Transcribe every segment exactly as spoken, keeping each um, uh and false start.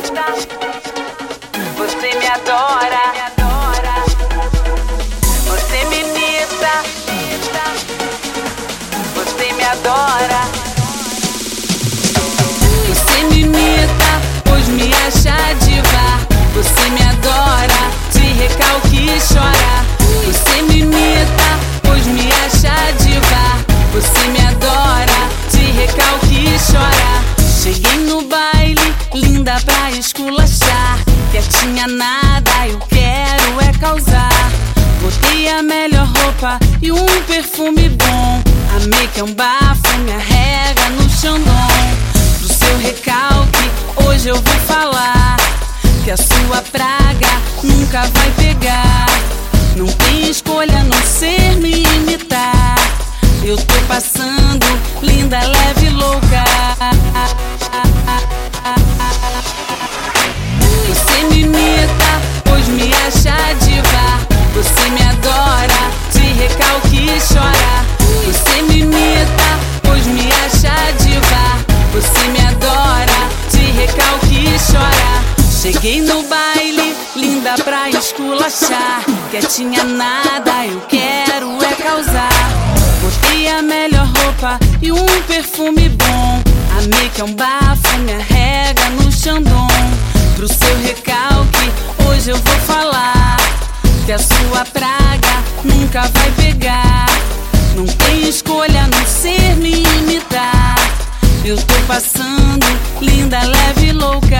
Você me adora, você me imita, você me adora. Você me imita, pois me acha diva. Você me adora, de recalque e chora. Você me imita, pois me acha diva. Você me adora, de recalque e chora. Cheguei no baile, linda pra esculachar. Quietinha nada, eu quero é causar. Botei a melhor roupa e um perfume bom. A make é um bafo, me arrega no Xandão. Pro seu recalque, hoje eu vou falar que a sua praga nunca vai pegar. Não tem escolha a não ser me imitar. Eu tô passando, linda, leve e louca. Você me imita, pois me acha diva. Você me adora, de recalque e chora. Você me imita, pois me acha diva. Você me adora, de recalque e chora. Cheguei no baile, linda pra esculachar. Quietinha nada, eu quero é causar. Botei a melhor roupa e um perfume bom. A make é um bafo, me arrega no Xandão. Pro seu recalque, hoje eu vou falar que a sua praga nunca vai pegar. Não tem escolha a não ser me imitar. Eu tô passando, linda, leve e louca.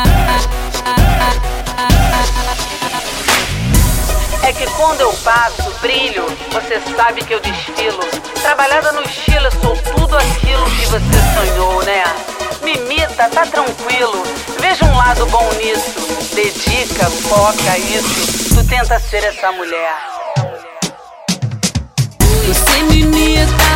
É que quando eu passo, brilho, você sabe que eu desfilo. Trabalhada no estilo, eu sou tudo aquilo que você sonhou, né? Me imita, tá tranquilo. Veja um lado bom nisso. Dedica, foca isso. Tu tenta ser essa mulher. Você me imita,